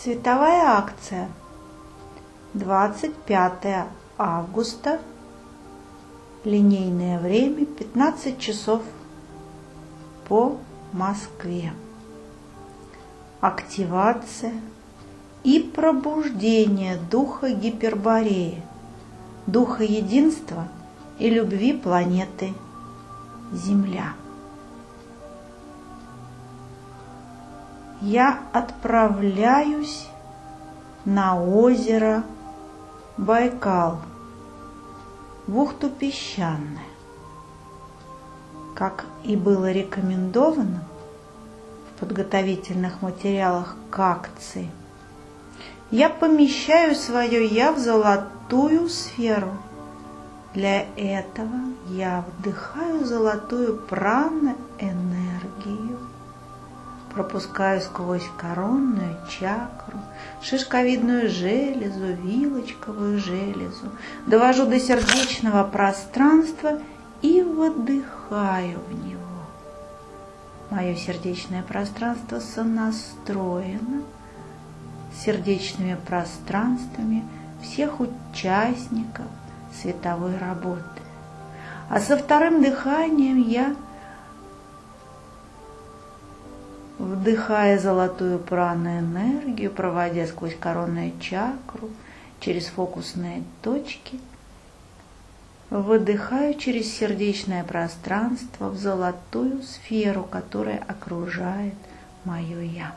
Световая акция. 25 августа. Линейное время 15 часов по Москве. Активация и пробуждение духа Гипербореи, духа единства и любви планеты Земля. Я отправляюсь на озеро Байкал, бухту Песчаная. Как и было рекомендовано в подготовительных материалах к акции, я помещаю свое «я» в золотую сферу. Для этого я вдыхаю золотую прану-энергию, пропускаю сквозь коронную чакру, шишковидную железу, вилочковую железу, довожу до сердечного пространства и выдыхаю в него. Мое сердечное пространство сонастроено с сердечными пространствами всех участников световой работы. А со вторым дыханием я, вдыхая золотую прану-энергию, проводя сквозь коронную чакру, через фокусные точки, выдыхаю через сердечное пространство в золотую сферу, которая окружает мое «я».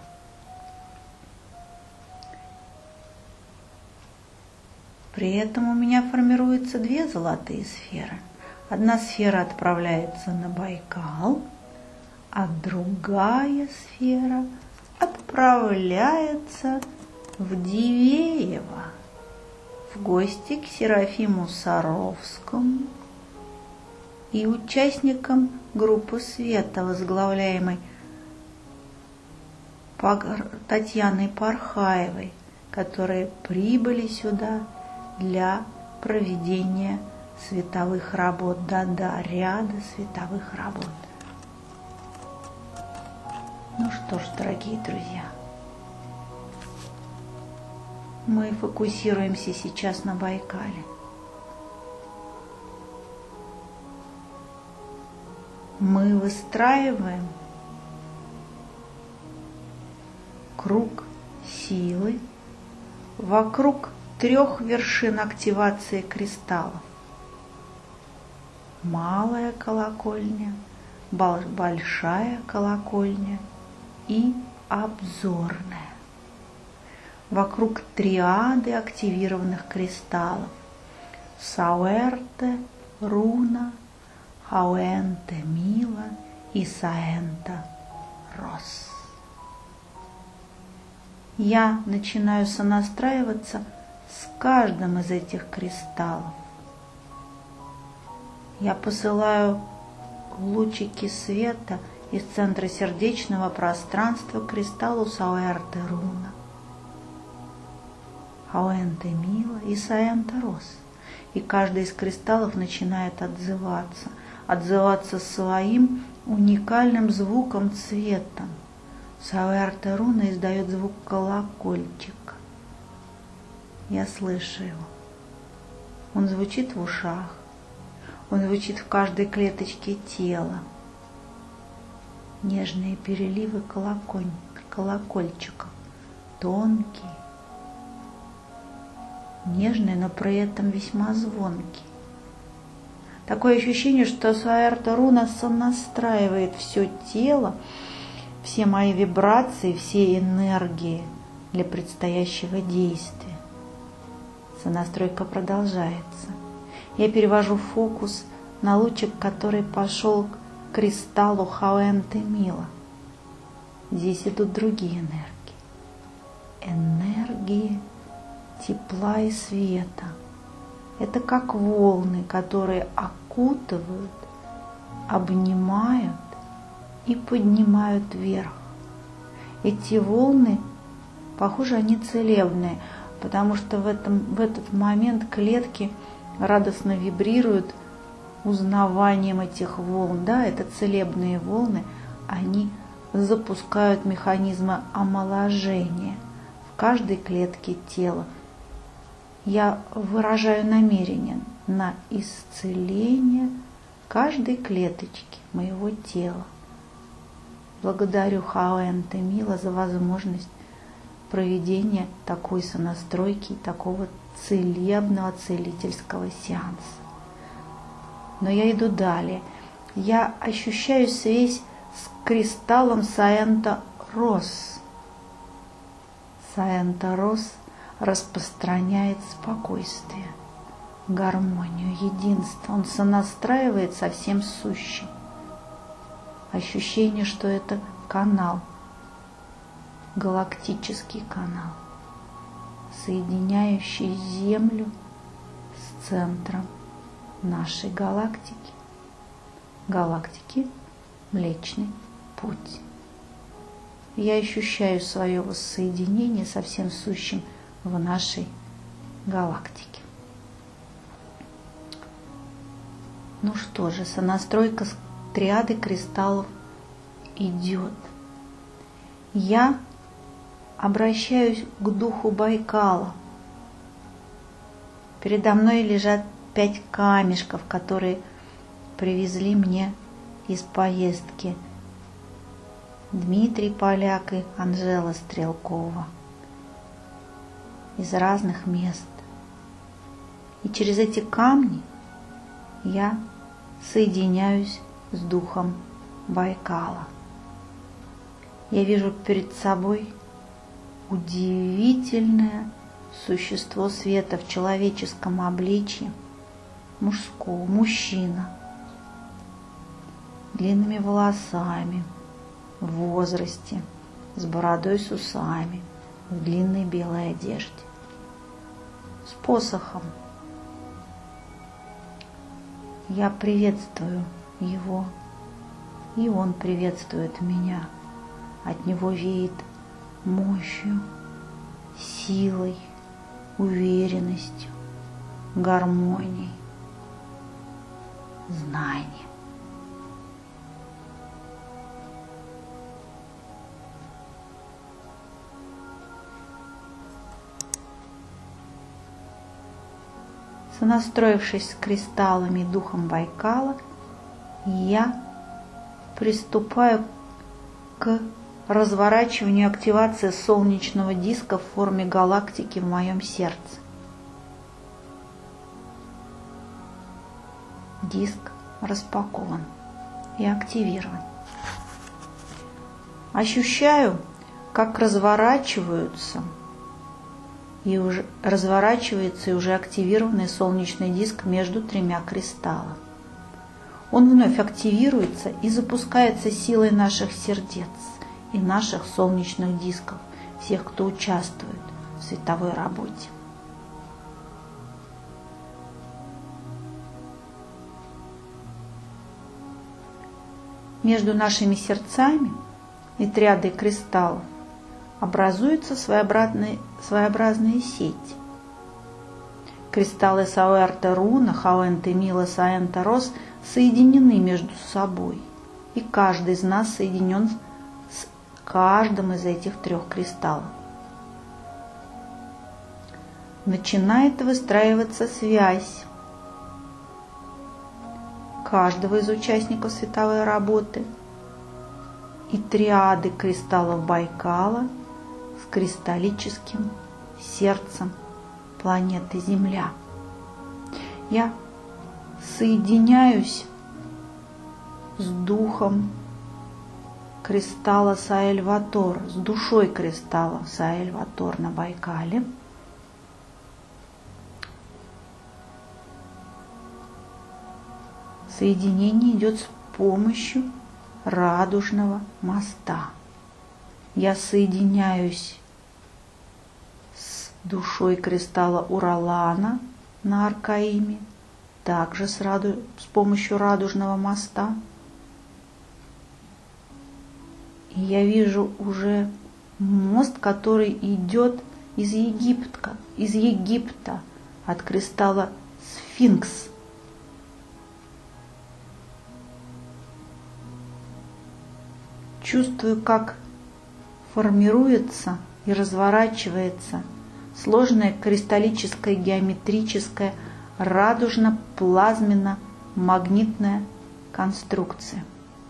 При этом у меня формируются две золотые сферы. Одна сфера отправляется на Байкал, а другая сфера отправляется в Дивеево, в гости к Серафиму Саровскому и участникам группы «Света», возглавляемой Татьяной Пархаевой, которые прибыли сюда для проведения световых работ, ряда световых работ. Ну что ж, дорогие друзья, мы фокусируемся сейчас на Байкале. Мы выстраиваем круг силы вокруг 3 вершин активации кристаллов. Малая колокольня, большая колокольня и обзорная. Вокруг триады активированных кристаллов: Сауэрте, Руна, Хауэнте, Мила и Саэнта, Рос. Я начинаю сонастраиваться с каждым из этих кристаллов. Я посылаю лучики света из центра сердечного пространства к кристаллу Сауэрте Руна, Хауэнте Мила и Саэнте Рос. И каждый из кристаллов начинает отзываться своим уникальным звуком, цветом. Сауэрте Руна издает звук колокольчика. Я слышу его. Он звучит в ушах. Он звучит в каждой клеточке тела. Нежные переливы колокольчиков, тонкие, нежные, но при этом весьма звонкие. Такое ощущение, что Сауэрте Руна сонастраивает все тело, все мои вибрации, все энергии для предстоящего действия. Сонастройка продолжается. Я перевожу фокус на лучик, который пошел к кристаллу Хауэнте Мила. Здесь идут другие энергии. Энергии тепла и света. Это как волны, которые окутывают, обнимают и поднимают вверх. Эти волны, похоже, они целебные, потому что в этот момент клетки радостно вибрируют узнаванием этих волн. Да, это целебные волны, они запускают механизмы омоложения в каждой клетке тела. Я выражаю намерение на исцеление каждой клеточки моего тела. Благодарю Хаоэн Темила за возможность проведения такой сонастройки, такого целебного целительского сеанса. Но я иду далее. Я ощущаю связь с кристаллом Саента Рос. Саента Рос распространяет спокойствие, гармонию, единство. Он сонастраивает со всем сущим. Ощущение, что это канал, галактический канал, соединяющий Землю с центром нашей галактики, галактики Млечный Путь. Я ощущаю свое воссоединение со всем сущим в нашей галактике. Ну что же, сонастройка с триады кристаллов идет. Я обращаюсь к духу Байкала. Передо мной лежат 5 камешков, которые привезли мне из поездки Дмитрий Поляк и Анжела Стрелкова из разных мест. И через эти камни я соединяюсь с духом Байкала. Я вижу перед собой удивительное существо света в человеческом обличье, мужчина, длинными волосами, в возрасте, с бородой, с усами, в длинной белой одежде, с посохом. Я приветствую его, и он приветствует меня. От него веет мощью, силой, уверенностью, гармонией, знанием. Сонастроившись с кристаллами и духом Байкала, я приступаю к разворачиванию и активации солнечного диска в форме галактики в моем сердце. Диск распакован и активирован. Ощущаю, как разворачивается и уже активированный солнечный диск между 3 кристаллами. Он вновь активируется и запускается силой наших сердец и наших солнечных дисков, всех, кто участвует в световой работе. Между нашими сердцами и триадой кристаллов образуется своеобразная сеть. Кристаллы Сауэрта Руна, Хаоэн Темила, Саента Рос соединены между собой, и каждый из нас соединен с каждым из этих 3 кристаллов. Начинает выстраиваться связь каждого из участников световой работы и триады кристаллов Байкала с кристаллическим сердцем планеты Земля. Я соединяюсь с духом кристалла Саэльватор, с душой кристалла Саэльватор на Байкале. Соединение идет с помощью радужного моста. Я соединяюсь с душой кристалла Уралана на Аркаиме, также с помощью радужного моста. И я вижу уже мост, который идет из Египта от кристалла Сфинкс. Чувствую, как формируется и разворачивается сложная кристаллическая, геометрическая, радужно-плазменно-магнитная конструкция.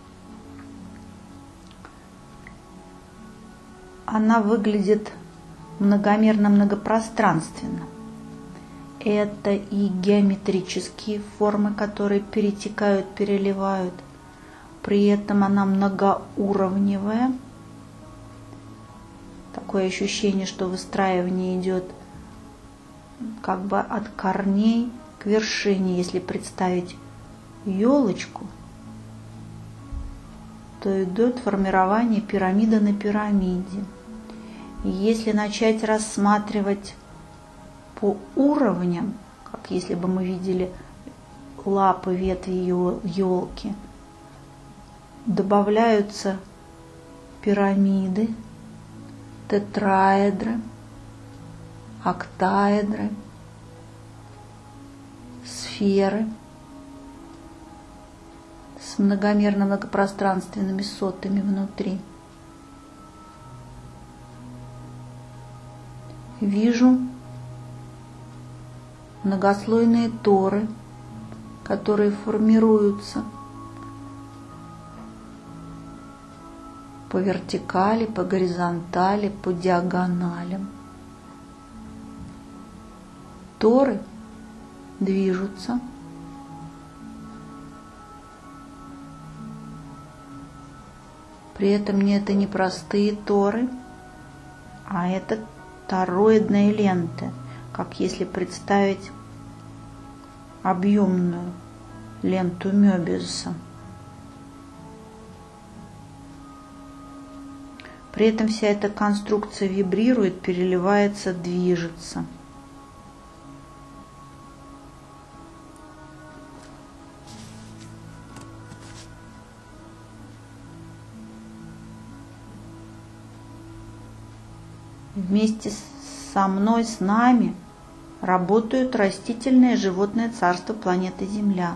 Она выглядит многомерно-многопространственно. Это и геометрические формы, которые перетекают, переливают. При этом она многоуровневая. Такое ощущение, что выстраивание идет как бы от корней к вершине. Если представить елочку, то идет формирование пирамида на пирамиде. И если начать рассматривать по уровням, как если бы мы видели лапы, ветви елки, добавляются пирамиды, тетраэдры, октаэдры, сферы с многомерно-многопространственными сотами внутри. Вижу многослойные торы, которые формируются по вертикали, по горизонтали, по диагоналям. Торы движутся. При этом это не простые торы, а это тороидные ленты, как если представить объемную ленту Мёбиуса. При этом вся эта конструкция вибрирует, переливается, движется. Вместе со мной, с нами работают растительное и животное царство планеты Земля.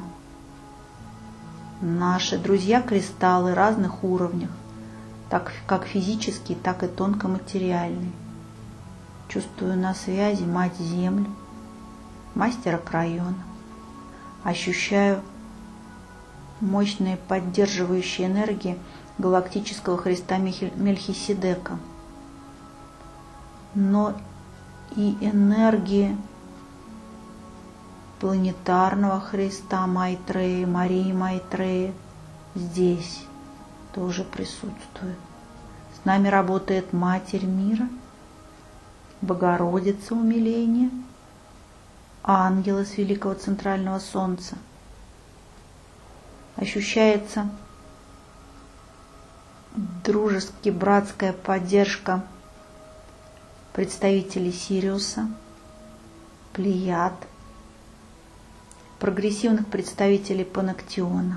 Наши друзья-кристаллы разных уровнях, так как физические, так и тонкоматериальные. Чувствую на связи Мать-Землю, Мастера Крайона. Ощущаю мощные поддерживающие энергии галактического Христа Мельхиседека, но и энергии планетарного Христа Майтреи, Марии Майтреи здесь тоже присутствует. С нами работает Матерь Мира, Богородица Умиления, ангелы с Великого Центрального Солнца. Ощущается дружески братская поддержка представителей Сириуса, Плеяд, прогрессивных представителей Панактиона.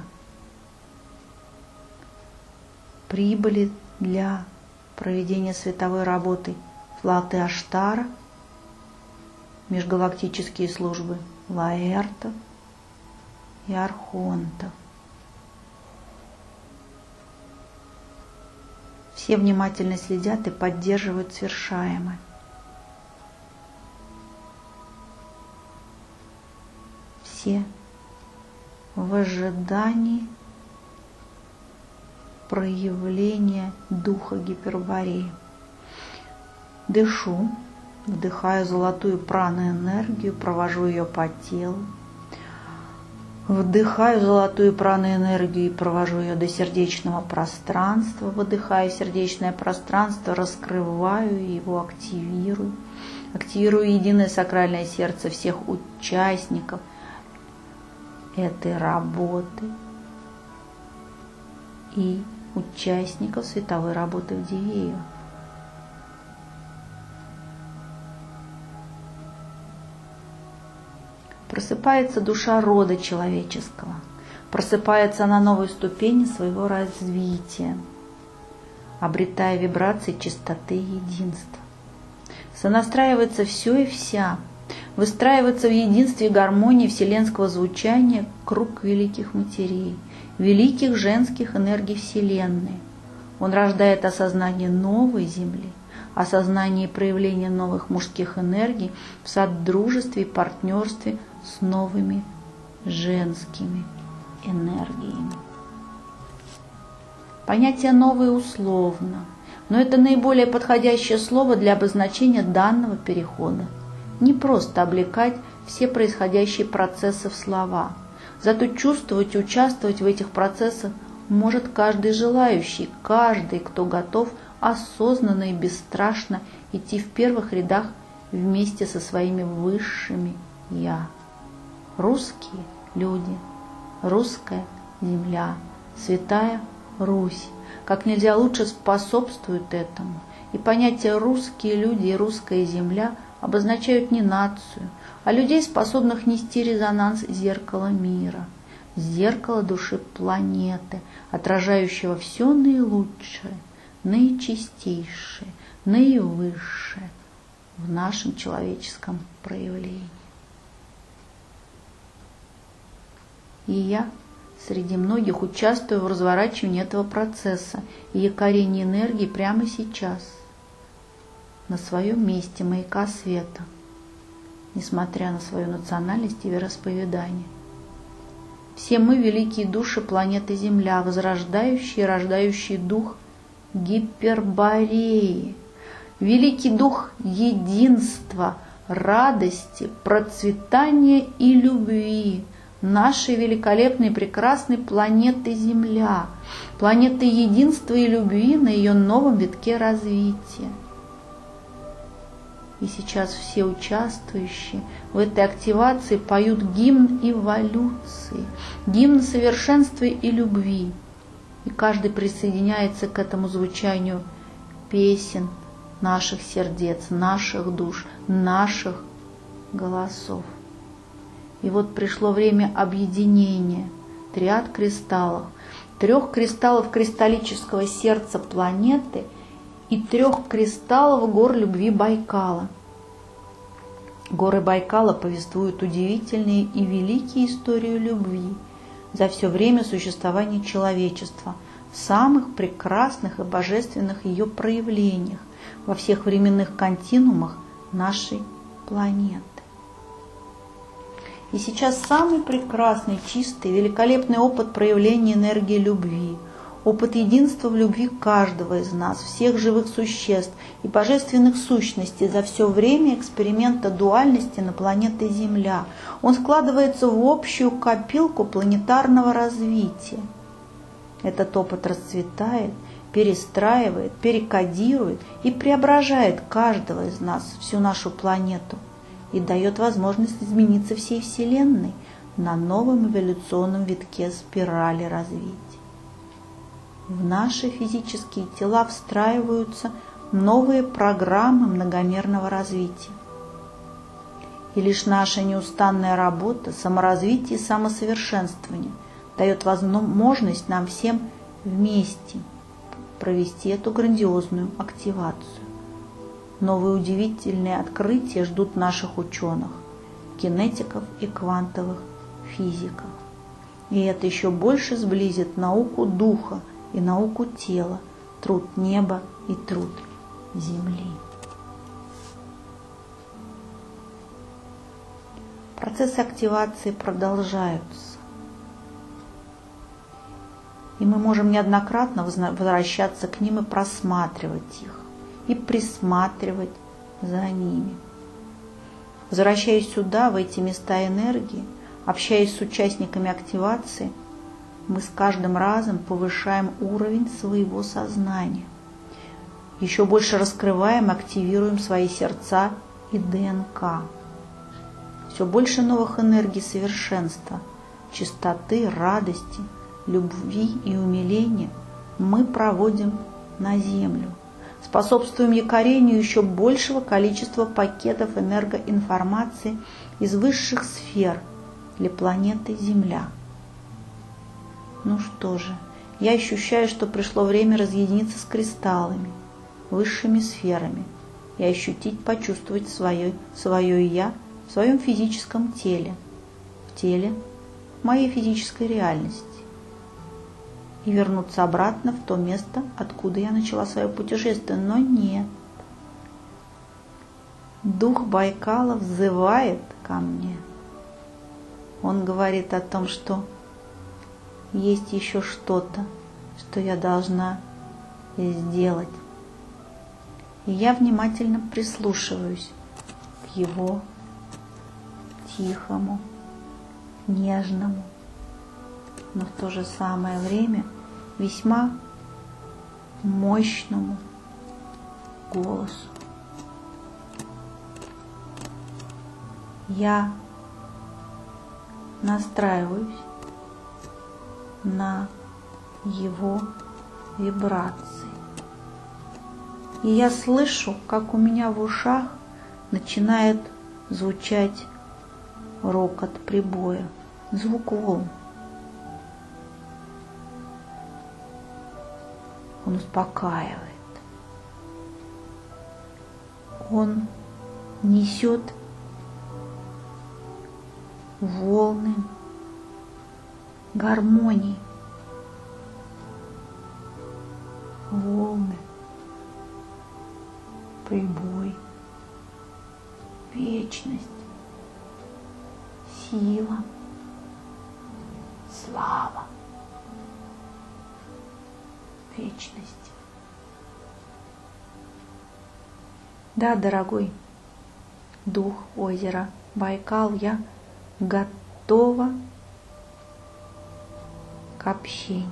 Прибыли для проведения световой работы флоты Аштара, межгалактические службы Лаэртов и Архонтов. Все внимательно следят и поддерживают свершаемое. Все в ожидании проявления духа Гипербореи. Дышу, вдыхаю золотую прану-энергию, провожу ее по телу. Вдыхаю золотую прану-энергию и провожу ее до сердечного пространства. Выдыхаю сердечное пространство, раскрываю его, активирую. Активирую единое сакральное сердце всех участников этой работы и участников световой работы в Дивеево. Просыпается душа рода человеческого, просыпается на новой ступени своего развития, обретая вибрации чистоты и единства. Сонастраивается все и вся, выстраивается в единстве и гармонии вселенского звучания круг великих матерей, великих женских энергий Вселенной. Он рождает осознание новой Земли, осознание и проявление новых мужских энергий в содружестве и партнерстве с новыми женскими энергиями. Понятие «новое» условно, но это наиболее подходящее слово для обозначения данного перехода. Не просто облекать все происходящие процессы в слова, зато чувствовать и участвовать в этих процессах может каждый желающий, каждый, кто готов осознанно и бесстрашно идти в первых рядах вместе со своими высшими «я». Русские люди, русская земля, святая Русь как нельзя лучше способствуют этому, и понятия «русские люди» и «русская земля» обозначают не нацию, а людей, способных нести резонанс зеркала мира, зеркала души планеты, отражающего все наилучшее, наичистейшее, наивысшее в нашем человеческом проявлении. И я среди многих участвую в разворачивании этого процесса и якорении энергии прямо сейчас, на своем месте маяка света, несмотря на свою национальность и вероисповедание. Все мы великие души планеты Земля, возрождающие и рождающий дух Гипербореи, великий дух единства, радости, процветания и любви нашей великолепной прекрасной планеты Земля, планеты единства и любви на ее новом витке развития. И сейчас все участвующие в этой активации поют гимн эволюции, гимн совершенства и любви. И каждый присоединяется к этому звучанию песен наших сердец, наших душ, наших голосов. И вот пришло время объединения триад кристаллов, 3 кристаллов кристаллического сердца планеты и 3 кристаллов гор любви Байкала. Горы Байкала повествуют удивительные и великие истории любви за все время существования человечества в самых прекрасных и божественных ее проявлениях во всех временных континуумах нашей планеты. И сейчас самый прекрасный, чистый, великолепный опыт проявления энергии любви, опыт единства в любви каждого из нас, всех живых существ и божественных сущностей за все время эксперимента дуальности на планете Земля. Он складывается в общую копилку планетарного развития. Этот опыт расцветает, перестраивает, перекодирует и преображает каждого из нас, всю нашу планету, и дает возможность измениться всей Вселенной на новом эволюционном витке спирали развития. В наши физические тела встраиваются новые программы многомерного развития. И лишь наша неустанная работа, саморазвитие и самосовершенствование дает возможность нам всем вместе провести эту грандиозную активацию. Новые удивительные открытия ждут наших ученых, кинетиков и квантовых физиков. И это еще больше сблизит науку духа и науку тела, труд неба и труд земли. Процессы активации продолжаются. И мы можем неоднократно возвращаться к ним и просматривать их, и присматривать за ними. Возвращаясь сюда, в эти места энергии, общаясь с участниками активации, мы с каждым разом повышаем уровень своего сознания. Еще больше раскрываем, активируем свои сердца и ДНК. Все больше новых энергий совершенства, чистоты, радости, любви и умиления мы проводим на Землю. Способствуем якорению еще большего количества пакетов энергоинформации из высших сфер для планеты Земля. Ну что же, я ощущаю, что пришло время разъединиться с кристаллами, высшими сферами и ощутить, почувствовать свое «я» в своем физическом теле, в теле моей физической реальности, и вернуться обратно в то место, откуда я начала свое путешествие. Но нет, дух Байкала взывает ко мне. Он говорит о том, что есть еще что-то, что я должна сделать. И я внимательно прислушиваюсь к его тихому, нежному, но в то же самое время весьма мощному голосу. Я настраиваюсь на его вибрации. И я слышу, как у меня в ушах начинает звучать рокот прибоя, звук волн. Он успокаивает. Он несет волны гармонии, волны, прибой, вечность, сила, слава, вечность. Да, дорогой дух озера Байкал, я готова к общению.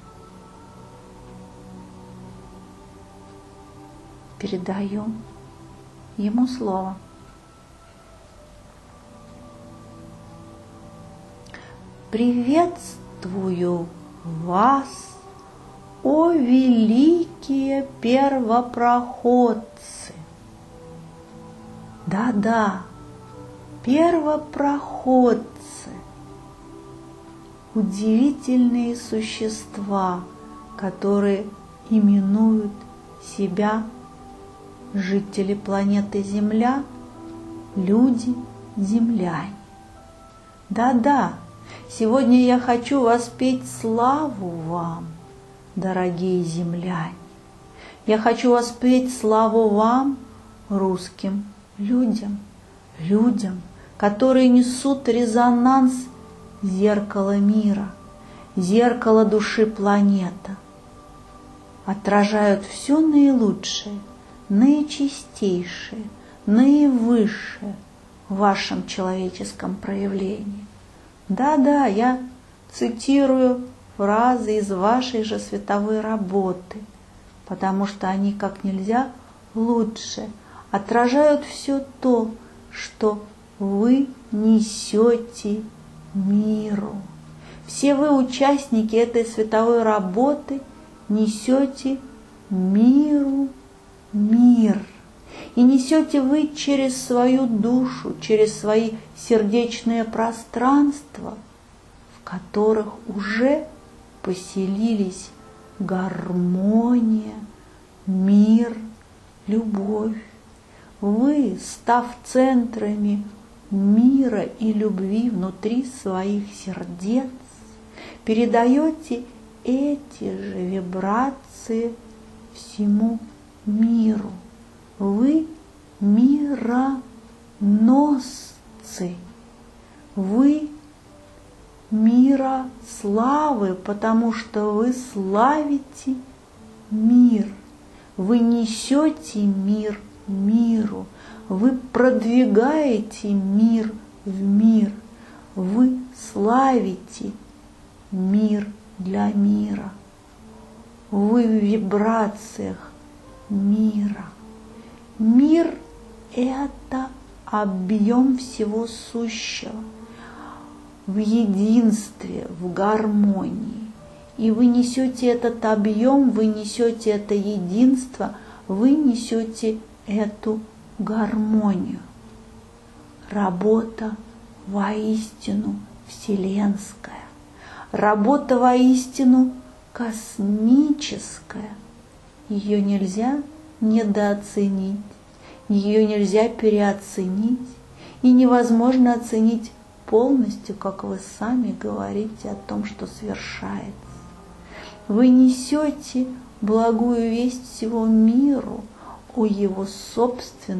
Передаю ему слово. Приветствую вас, о великие первопроходцы! Да-да, первопроходцы, удивительные существа, которые именуют себя жители планеты Земля, люди-земляне. Да-да, сегодня я хочу воспеть славу вам, дорогие земляне. Я хочу воспеть славу вам, русским людям, которые несут резонанс зеркала мира, зеркало души планеты, отражают все наилучшее, наичистейшее, наивысшее в вашем человеческом проявлении. Да-да, я цитирую фразы из вашей же световой работы, потому что они как нельзя лучше отражают все то, что вы несете миру. Все вы, участники этой световой работы, несете миру мир. И несете вы через свою душу, через свои сердечные пространства, в которых уже поселились гармония, мир, любовь. Вы, став центрами мира и любви внутри своих сердец, передаете эти же вибрации всему миру. Вы мироносцы, вы мира славы, потому что вы славите мир, вы несете мир миру, вы продвигаете мир в мир, вы славите мир для мира, вы в вибрациях мира. Мир – это объем всего сущего в единстве, в гармонии. И вы несете этот объем, вы несете это единство, вы несете эту гармонию. Работа воистину вселенская, работа воистину космическая. Ее нельзя недооценить, ее нельзя переоценить, и невозможно оценить полностью, как вы сами говорите о том, что свершается. Вы несете благую весть всего миру о его собственном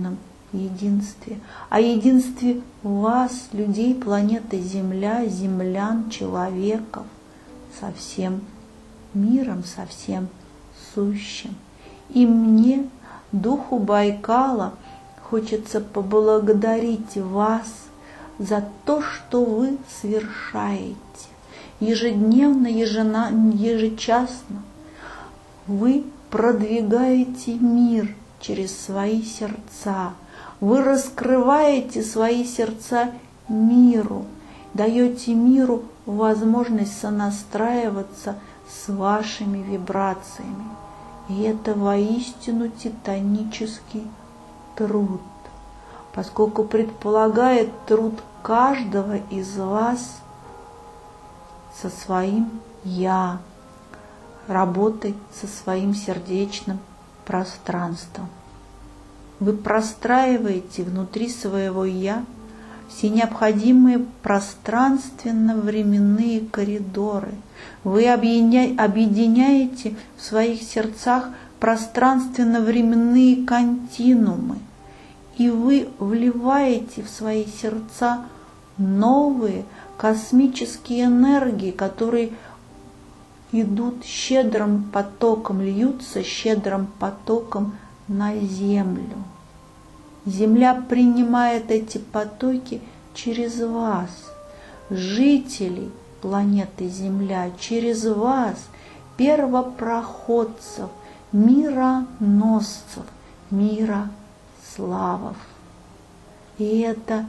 единстве, о единстве вас, людей планеты Земля, землян, человеков, со всем миром, со всем сущим. И мне, духу Байкала, хочется поблагодарить вас за то, что вы совершаете ежедневно, ежечасно. Вы продвигаете мир через свои сердца, вы раскрываете свои сердца миру, даете миру возможность сонастраиваться с вашими вибрациями. И это воистину титанический труд, поскольку предполагает труд каждого из вас со своим «я», работой со своим сердечным пространством. Вы простраиваете внутри своего «я» все необходимые пространственно-временные коридоры. Вы объединяете в своих сердцах пространственно-временные континуумы. И вы вливаете в свои сердца новые космические энергии, которые идут щедрым потоком, льются щедрым потоком на Землю. Земля принимает эти потоки через вас, жителей планеты Земля, через вас, первопроходцев, мироносцев, мирославов. И это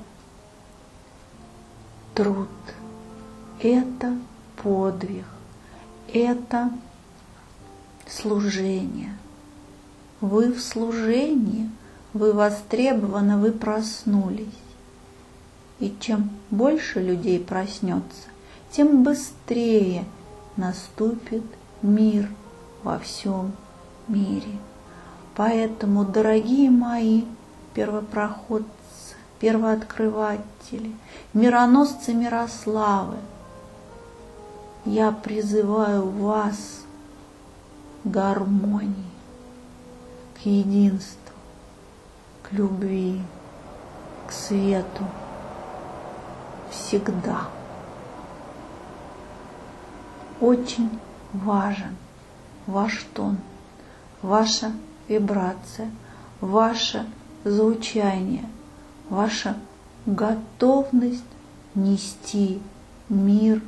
труд, это подвиг, это служение. Вы в служении, вы востребованы, вы проснулись. И чем больше людей проснется, тем быстрее наступит мир во всем мире. Поэтому, дорогие мои первопроходцы, первооткрыватели, мироносцы Мирославы, я призываю вас к гармонии, к единству, к любви, к свету всегда. Очень важен ваш тон, ваша вибрация, ваше звучание, ваша готовность нести мир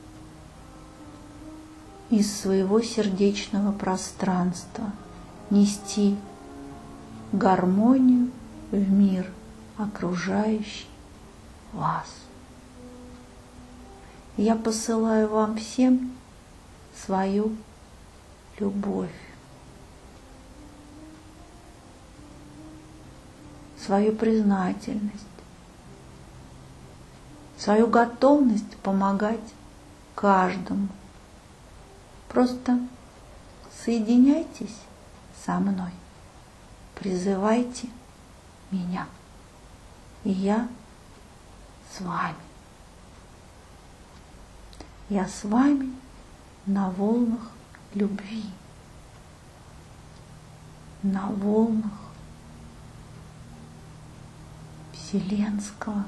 из своего сердечного пространства, нести гармонию в мир, окружающий вас. Я посылаю вам всем свою любовь, свою признательность, свою готовность помогать каждому. Просто соединяйтесь со мной, призывайте меня, и я с вами. Я с вами на волнах любви, на волнах вселенского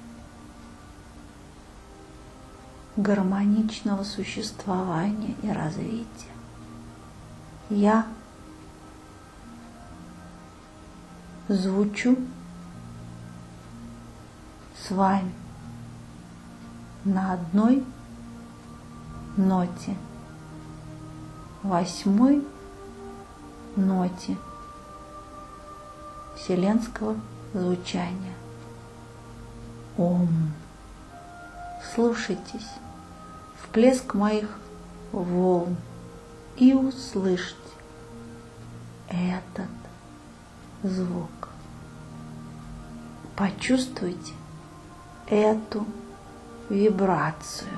гармоничного существования и развития. Я звучу с вами на одной ноте, 8-й ноте вселенского звучания. Ом. Слушайтесь в плеск моих волн и услышьте этот звук. Почувствуйте эту вибрацию.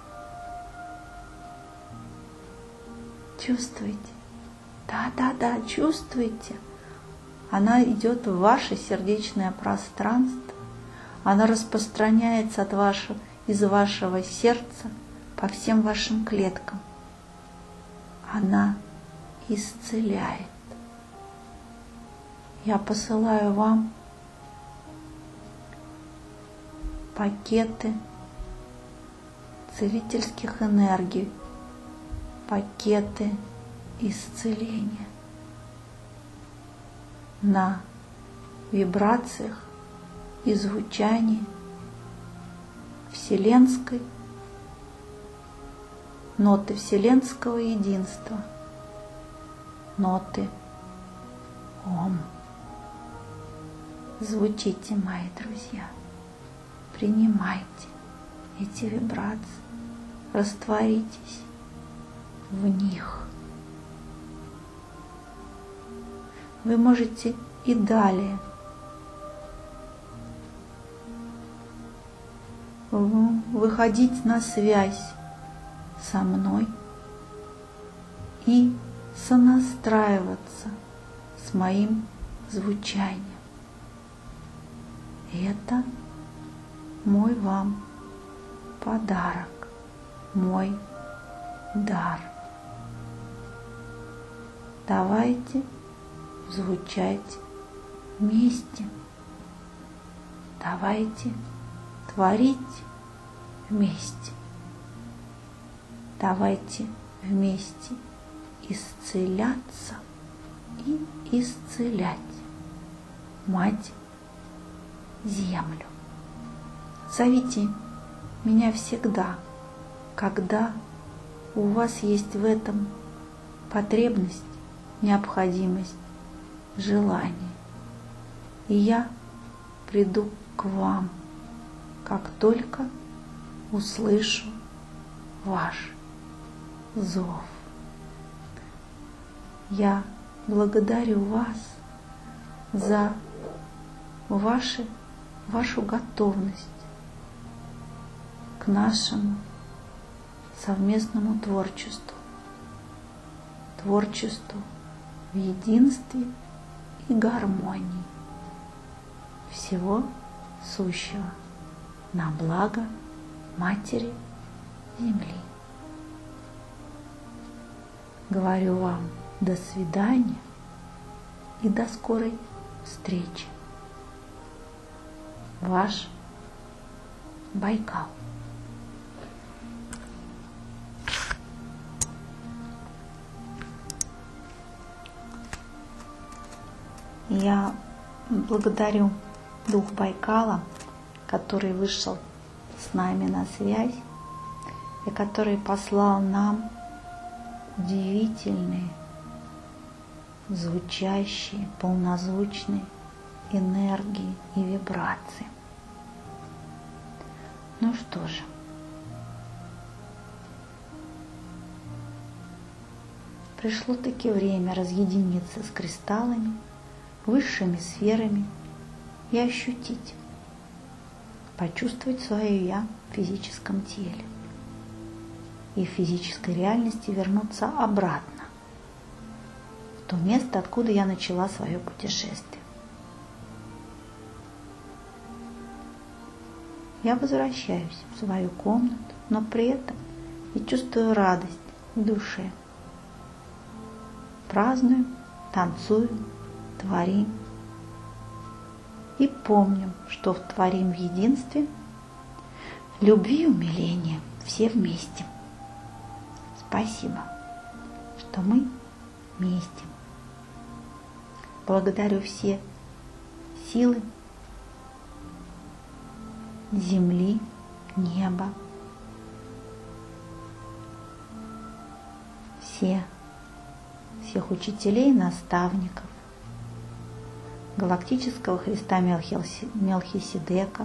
Чувствуете? Да, чувствуете. Она идет в ваше сердечное пространство. Она распространяется из вашего сердца по всем вашим клеткам. Она исцеляет. Я посылаю вам пакеты целительских энергий, пакеты исцеления на вибрациях и звучании вселенской, ноты вселенского единства, ноты Ом. Звучите, мои друзья, принимайте эти вибрации, растворитесь в них. Вы можете и далее выходить на связь со мной и сонастраиваться с моим звучанием. Это мой вам подарок, мой дар. Давайте звучать вместе. Давайте творить вместе. Давайте вместе исцеляться и исцелять Мать Землю. Зовите меня всегда, когда у вас есть в этом потребность, необходимость, желание. И я приду к вам, как только услышу ваш зов. Я благодарю вас за вашу готовность к нашему совместному творчеству в единстве и гармонии всего сущего на благо Матери Земли. Говорю вам до свидания и до скорой встречи. Ваш Байкал. Я благодарю Дух Байкала, который вышел с нами на связь и который послал нам удивительные, звучащие, полнозвучные энергии и вибрации. Ну что же, пришло-таки время разъединиться с кристаллами, высшими сферами и ощутить, почувствовать свое «я» в физическом теле и в физической реальности вернуться обратно в то место, откуда я начала свое путешествие. Я возвращаюсь в свою комнату, но при этом и чувствую радость в душе. Празднуем, танцуем, творим и помним, что творим в единстве, любви и умиления, все вместе. Спасибо, что мы вместе. Благодарю все силы земли, неба, всех учителей и наставников, галактического Христа Мелхиседека,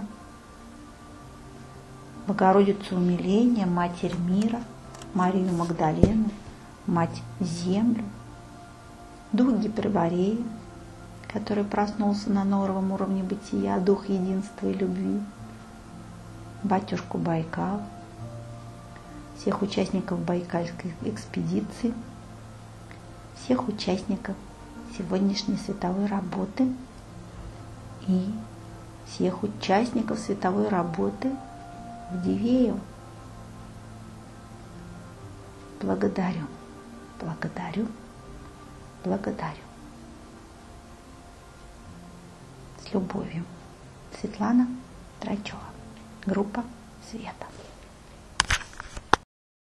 Богородицу умиления, Матерь мира, Марию Магдалену, Мать Землю, Дух Гиперборея, который проснулся на новом уровне бытия, Дух единства и любви, Батюшку Байкал, всех участников Байкальской экспедиции, всех участников сегодняшней световой работы и всех участников световой работы в Дивеево. Благодарю, благодарю, благодарю. С любовью. Светлана Драчева. Группа Света.